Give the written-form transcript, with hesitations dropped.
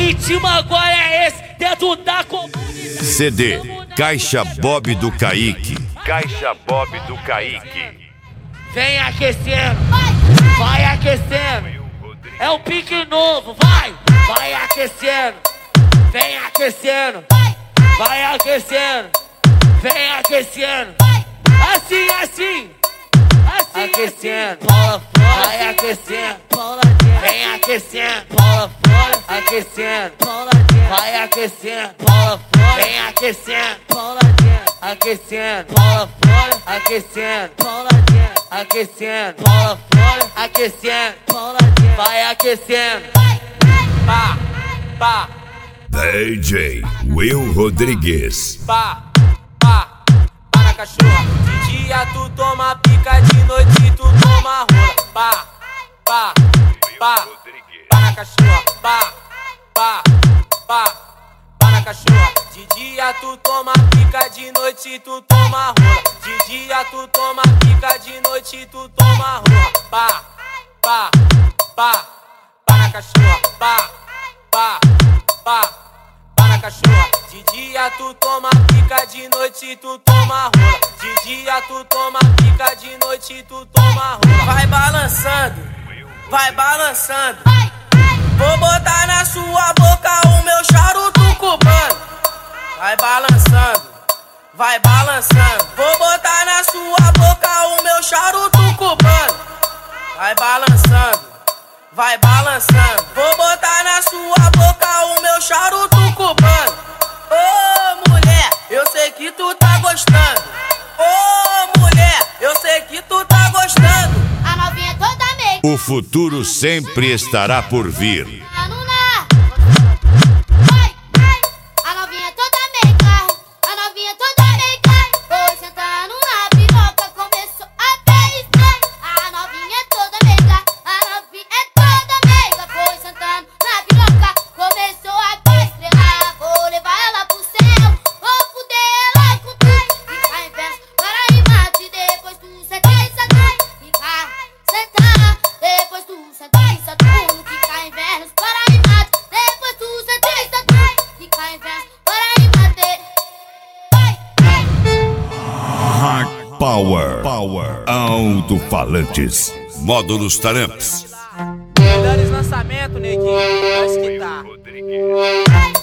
ritmo agora é esse, dentro da comunidade. CD Caixa Bob do Kaique. Caixa Bob do Kaique. Vem aquecendo, vai aquecendo. É o pique novo, vai aquecendo. Vem aquecendo, vai aquecendo. Vem aquecendo. Assim, assim. Aquecendo, vai aquecendo. Vem aquecendo, aquecendo. Vai aquecendo, vem aquecendo. Aquecendo, aquecendo. Aquecendo, aquecendo. Vai aquecendo. Pá, pá. DJ Will Rodrigues. Pá, pá, pá na cachorra. De dia tu toma pica, de noite tu toma rola. Pá, pá, pá, pá na cachorra. Pá, pá, pá, pá na cachorra. De dia tu toma pica, de noite tu toma rola. De dia tu toma pica, de noite tu toma rola. Pá, pá, pá, pá na cachorra. Pá, pá, pá, pá na cachorra. De dia tu toma pica, de noite tu toma rola. De dia tu toma pica, de noite tu toma rola. Vai balançando, vai balançando. Vou botar na sua boca o meu charuto cubano. Vai balançando, vai balançando. Vou botar na sua boca o meu charuto cubano. Vai balançando, vai balançando. Vou botar na sua boca o meu charuto cubano. Ô mulher, eu sei que tu tá gostando. Ô mulher, eu sei que tu tá gostando. A novinha toda meio. O futuro sempre estará por vir. A novinha toda meiga, a novinha toda meiga. Foi sentando na piroca, começou a beliscar. A novinha toda meiga, a novinha toda meiga. Foi sentando na piroca, começou a estrelar. Vou levar ela pro céu, vou fuder ela com tudo. Ficar em verso para e mate, depois tu senta e satura. Ficar sentar, depois tu senta e satura. Ficar em verso para e mate, depois tu senta e satura. Ficar em verso para e mate. Hard Power. Alto-falantes. Módulos Taramps. Melhores lançamentos, neguinho. Nós que tá.